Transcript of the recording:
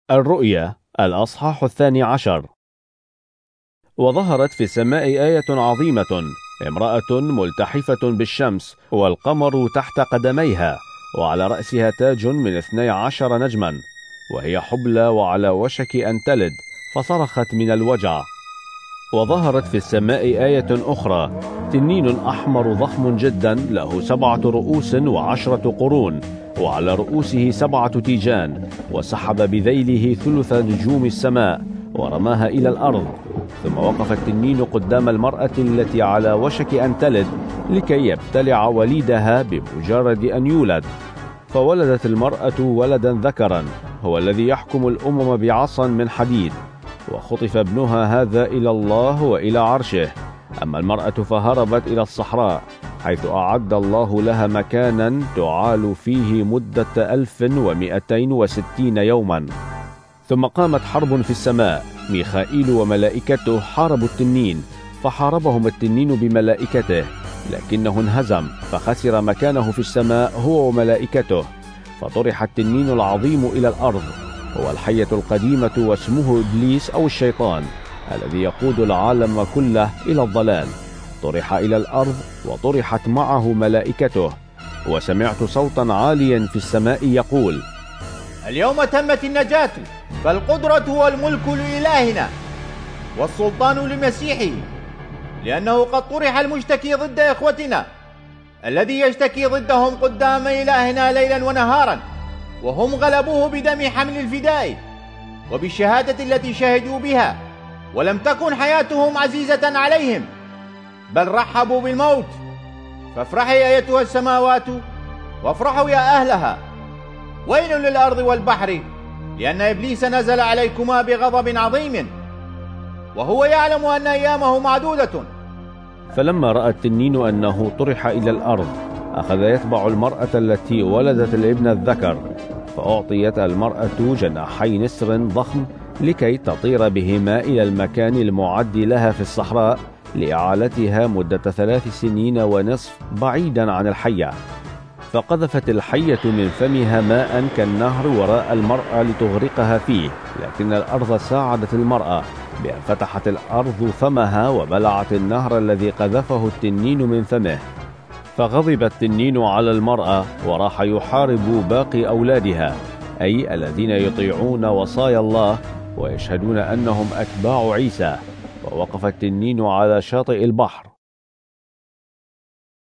الرؤيا الأصحاح 12. وظهرت في السماء آية عظيمة، امرأة ملتحفة بالشمس والقمر تحت قدميها، وعلى رأسها تاج من 12 نجما، وهي حبلى وعلى وشك أن تلد، فصرخت من الوجع. وظهرت في السماء آية أخرى، تنين أحمر ضخم جدا، له 7 رؤوس و10 قرون، وعلى رؤوسه 7 تيجان، وسحب بذيله 3 نجوم السماء ورماها إلى الأرض. ثم وقف التنين قدام المرأة التي على وشك أن تلد لكي يبتلع وليدها بمجرد أن يولد. فولدت المرأة ولدا ذكرا، هو الذي يحكم الأمم بعصا من حديد، وخطف ابنها هذا إلى الله وإلى عرشه. أما المرأة فهربت إلى الصحراء، حيث أعد الله لها مكانا تعال فيه مدة 1260 يوما. ثم قامت حرب في السماء، ميخائيل وملائكته حاربوا التنين، فحاربهم التنين بملائكته، لكنه انهزم، فخسر مكانه في السماء هو وملائكته. فطرح التنين العظيم إلى الأرض، هو الحية القديمة، واسمه إبليس أو الشيطان، الذي يقود العالم كله إلى الضلال. طرح إلى الأرض، وطرحت معه ملائكته. وسمعت صوتا عاليا في السماء يقول: اليوم تمت النجاة، فالقدرة والملك لإلهنا، والسلطان لمسيحه، لأنه قد طرح المشتكي ضد إخوتنا، الذي يشتكي ضدهم قدام إلهنا ليلا ونهارا، وهم غلبوه بدم حمل الفداء وبالشهادة التي شهدوا بها، ولم تكن حياتهم عزيزة عليهم، بل رحبوا بالموت. فافرحي أيتها السماوات، وافرحوا يا أهلها. ويل للأرض والبحر، لأن إبليس نزل عليكما بغضب عظيم، وهو يعلم أن أيامه معدودة. فلما رأى التنين أنه طرح إلى الأرض، أخذ يتبع المرأة التي ولدت الابن الذكر، فأعطيت المرأة جناحي نسر ضخم لكي تطير بهما إلى المكان المعد لها في الصحراء، لإعالتها مدة 3 سنين ونصف بعيدا عن الحية. فقذفت الحية من فمها ماء كالنهر وراء المرأة لتغرقها فيه، لكن الأرض ساعدت المرأة بأن فتحت الأرض فمها وبلعت النهر الذي قذفه التنين من فمه. فغضب التنين على المرأة، وراح يحارب باقي أولادها، أي الذين يطيعون وصايا الله ويشهدون أنهم أتباع عيسى. ووقف التنين على شاطئ البحر،